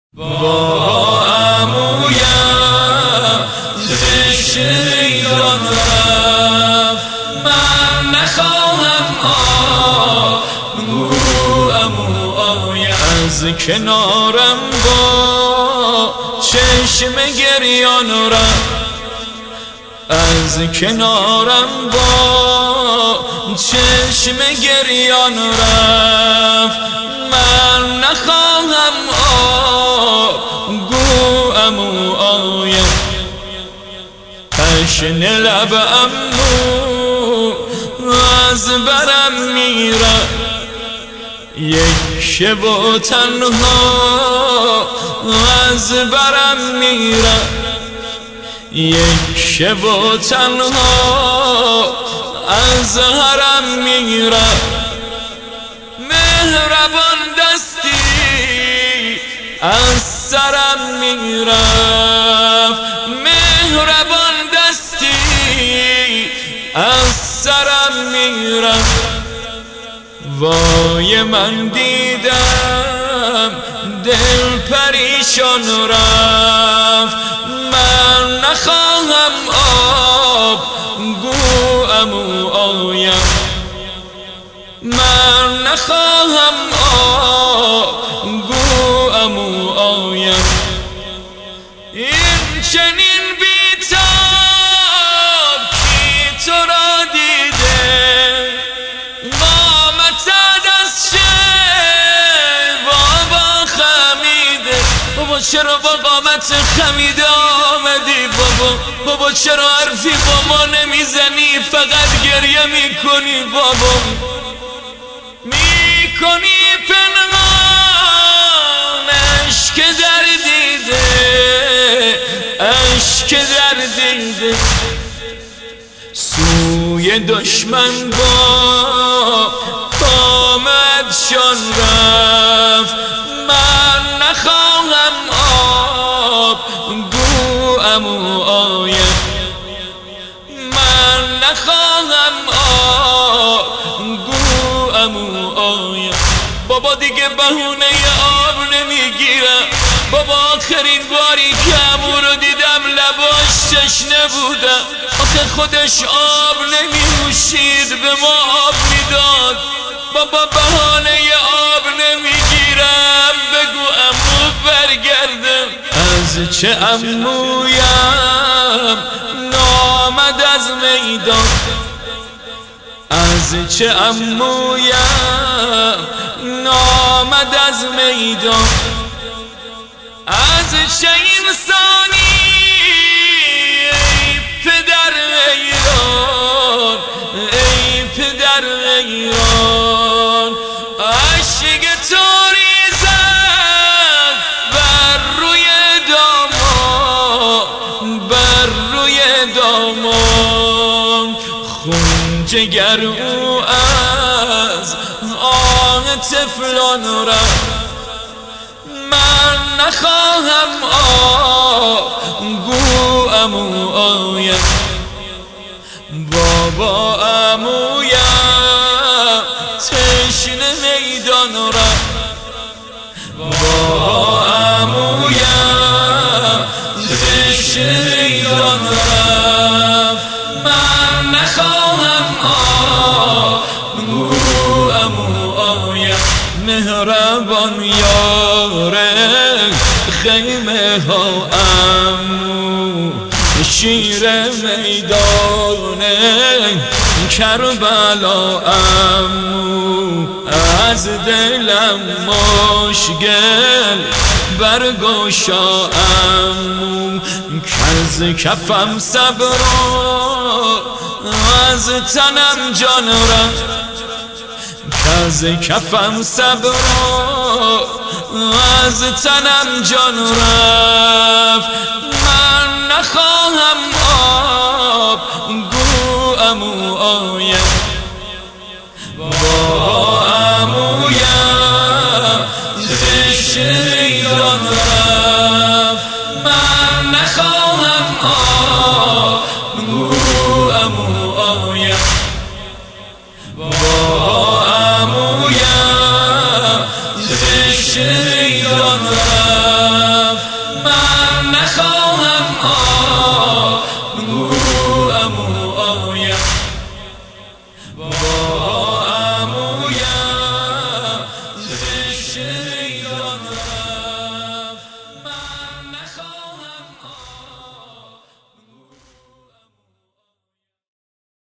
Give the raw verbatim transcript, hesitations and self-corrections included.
با عمویم زشت میدان رفت، من نخواهم آب گو عمو آیم. از کنارم با چشم گریان رفت، از کنارم با چشم گریان رفت، من نخواهم آب گو عمو آیم. تشنه لب عمو از برم میرم، یک شب و تنها از برم میرم، یک شب و تنها از حرم میرم. مهربان دستی از سرم میرفت، مهربان دستی از سرم میرفت. وای من دیدم دل پریشان رفت، من نخواهم آب گو عمو آیم، من نخواهم آب گو عمو آیم. این چنین بی‌تاب کی تو را دیده، قامتت از چه بابا خمیده. بابا چرا با قامت خمیده آمدی؟ بابا بابا چرا حرفی با ما نمیزنی، فقط گریه میکنی؟ بابا میکنی پنهان اشک در دیده، اشک در دیده. سوی دشمن با قامتشان رفت، من نخواهم آب گو عمو آیم، من نخواهم آب گو عمو آیم. بابا دیگه بهونه آب نمیگیرم، بابا آخرین باری که عمو رو دیدم لباش تشنه بودم، آخه خودش آب نمی‌نوشید به ما آب میداد. بابا بهانه آب نمیگیرم، بگو عمو برگردم. از چه عمویم نامد از میدان، از چه عمویم نامد از میدان. از چه انسانی ای پدر ایران، ای پدر ایران. اشک تو ریزد بر روی دامان، بر روی دامان. خون جگر او از آن طفلان رفت، من نخواهم آب گو عمو آیم. بابا عمویم تشنه میدان رفت، بابا عمویم تشنه میدان رفت، من نخواهم آب گو عمو آیم. مهربان یاره خیمه ها عمو، شیر میدان کربلا عمو. از دلم مشکل برگشا عمو، از کفم صبر از تنم جان رفت، از کفم صبر از تنم جان رفت. من نخواهم آب گو عمو آیم، با عمویم زشت میدان رفت، من نخواهم آب گو عمو آیم. با عمویم زشت میدان دادم